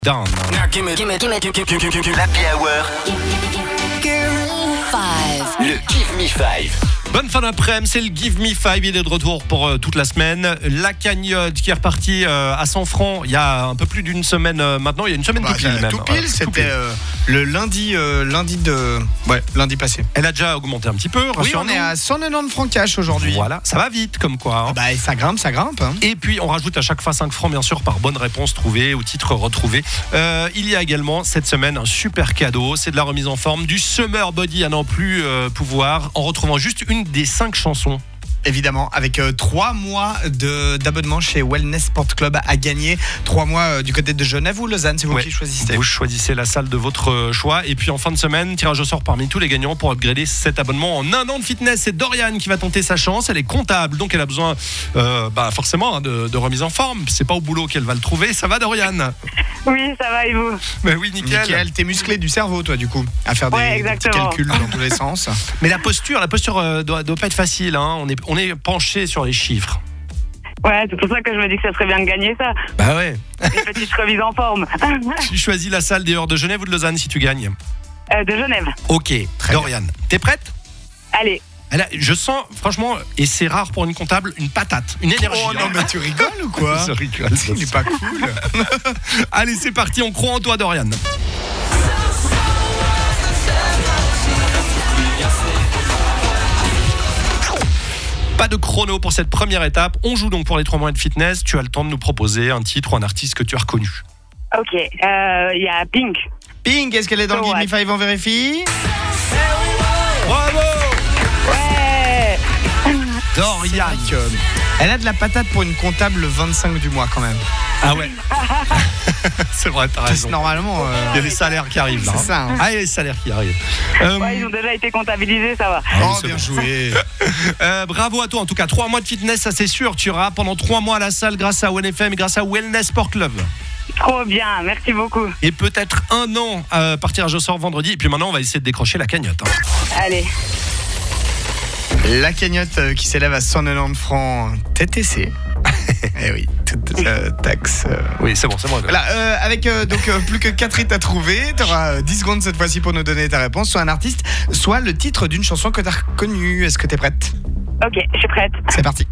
Down. L'Happy Hour. Le Give Me 5. Bonne fin d'après-midi, c'est le Give Me 5, il est de retour pour toute la semaine. La cagnotte qui est repartie à 100 francs il y a un peu plus d'une semaine maintenant, il y a une semaine tout pile même. Tout pile, c'était le lundi passé. Elle a déjà augmenté un petit peu, Oui, on est à 190 francs cash aujourd'hui. Voilà, ça va vite comme quoi. Hein. Bah, ça grimpe. Hein. Et puis on rajoute à chaque fois 5 francs bien sûr par bonne réponse trouvée ou titre retrouvé. Il y a également cette semaine un super cadeau, c'est de la remise en forme du Summer Body à n'en plus pouvoir en retrouvant juste une des 5 chansons. Évidemment, avec 3 mois d'abonnement chez Wellness Sport Club à gagner. 3 mois du côté de Genève ou Lausanne, c'est vous qui choisissez. Vous choisissez la salle de votre choix. Et puis en fin de semaine, tirage au sort parmi tous les gagnants pour upgrader cet abonnement en 1 an de fitness. C'est Dorian qui va tenter sa chance. Elle est comptable, donc elle a besoin forcément de remise en forme. C'est pas au boulot qu'elle va le trouver. Ça va, Dorian? Oui, ça va, et vous? Mais oui, nickel. Nickel, t'es musclé du cerveau, toi, du coup, à faire des petits calculs dans tous les sens. Mais la posture doit pas être facile. Hein. On est penché sur les chiffres. Ouais, c'est pour ça que je me dis que ça serait bien de gagner ça. Bah ouais. Une petite remise en forme. Tu choisis la salle des Heures de Genève ou de Lausanne si tu gagnes? De Genève. Ok, Dorian, t'es prête? Allez. Je sens, franchement, et c'est rare pour une comptable, une patate, une énergie. Oh non, mais tu rigoles ou quoi? Je rigole. Il est pas cool. Allez, c'est parti, on croit en toi, Dorian. Pas de chrono pour cette première étape. On joue donc pour les 3 mois de fitness. Tu as le temps de nous proposer un titre ou un artiste que tu as reconnu. Ok, il y a Pink. Pink, est-ce qu'elle est dans le Give Me 5? On vérifie. Bravo! Ouais. Dorian. Elle a de la patate pour une comptable le 25 du mois quand même. Ah ouais. C'est vrai, t'as raison. Normalement, il y a des salaires qui arrivent là. C'est ça. Hein. Ah, il y a des salaires qui arrivent. Ouais, ils ont déjà été comptabilisés, ça va. Oh, bien joué. Bravo à toi. En tout cas, 3 mois de fitness, ça c'est sûr. Tu iras pendant 3 mois à la salle grâce à ONFM et grâce à Wellness Sport Club. Trop bien, merci beaucoup. Et peut-être 1 an par tirage au sort vendredi. Et puis maintenant, on va essayer de décrocher la cagnotte. Hein. Allez. La cagnotte qui s'élève à 190 francs TTC. Eh oui, toute taxe. Oui, c'est bon. Voilà, avec donc plus que 4 hits à trouver. Tu auras 10 secondes cette fois-ci pour nous donner ta réponse. Soit un artiste, soit le titre d'une chanson que tu as reconnue. Est-ce que tu es prête? Ok, je suis prête. C'est parti.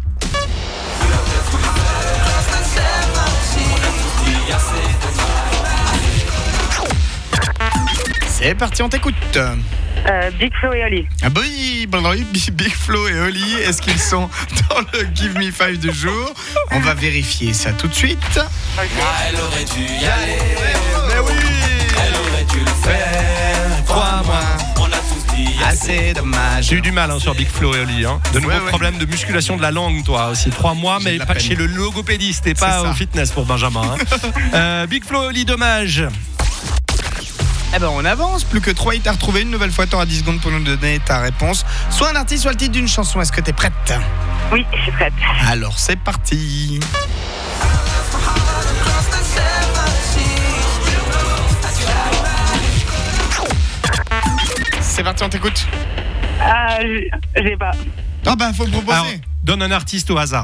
C'est parti, on t'écoute. Big Flo et Oli. Ah bah oui, Big Flo et Oli, est-ce qu'ils sont dans le Give Me 5 du jour? On va vérifier ça tout de suite. Okay. Elle aurait dû y aller. Mais oui, Elle aurait dû le faire. crois-moi. On a tous dit Assez dommage. J'ai eu du mal sur Big Flo et Oli. Hein. De nouveaux problèmes de musculation de la langue, toi aussi. 3 mois, J'ai mais de la pas peine. chez le logopédiste et pas au fitness pour Benjamin. Hein. Big Flo et Oli, dommage. Eh ben on avance, plus que 3 hits à retrouver. Une nouvelle fois, tu auras 10 secondes pour nous donner ta réponse. Soit un artiste, soit le titre d'une chanson. Est-ce que t'es prête? Oui, je suis prête. Alors c'est parti. C'est parti, on t'écoute. J'ai pas. Ah bah faut proposer. Alors, donne un artiste au hasard.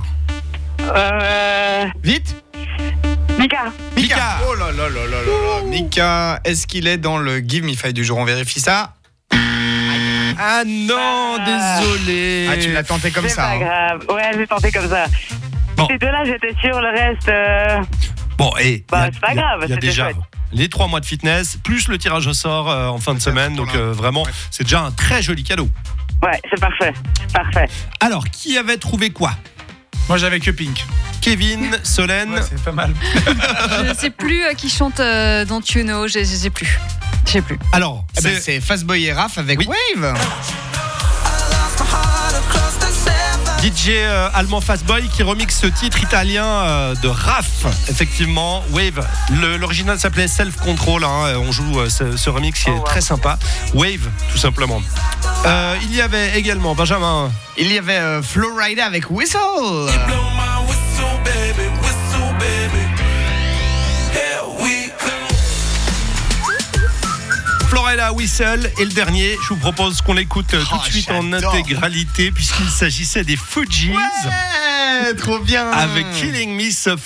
Vite. Mika. Oh là là là là là. Mika, est-ce qu'il est dans le Give Me 5 du jour? On vérifie ça. Ah non, désolé. Ah, tu l'as tenté comme C'est ça. pas Hein. grave. Ouais, j'ai tenté comme ça. Bon. Ces deux-là, j'étais sûre, le reste. Bon, et c'est pas grave, il y a c'était déjà chouette. les 3 mois de fitness, plus le tirage au sort en fin de semaine. Donc vraiment, c'est déjà un très joli cadeau. Ouais, c'est parfait. Parfait. Alors, qui avait trouvé quoi? Moi j'avais que Pink. Kevin, Solène. Ouais, c'est pas mal. Je sais plus qui chante Don't You Know, je sais plus. Je sais plus. Alors, C'est Fastboy et Raph avec Wave. DJ allemand Fastboy qui remixe ce titre italien de Raph, effectivement. Wave, l'original s'appelait Self Control. Hein, on joue ce remix qui est très sympa. Wave, tout simplement. Il y avait également Benjamin. Il y avait Flowrider avec Whistle. Florella Whistle et le dernier, je vous propose qu'on l'écoute tout de suite en intégralité puisqu'il s'agissait des Fugees Ouais, trop bien. avec Killing Me Softly.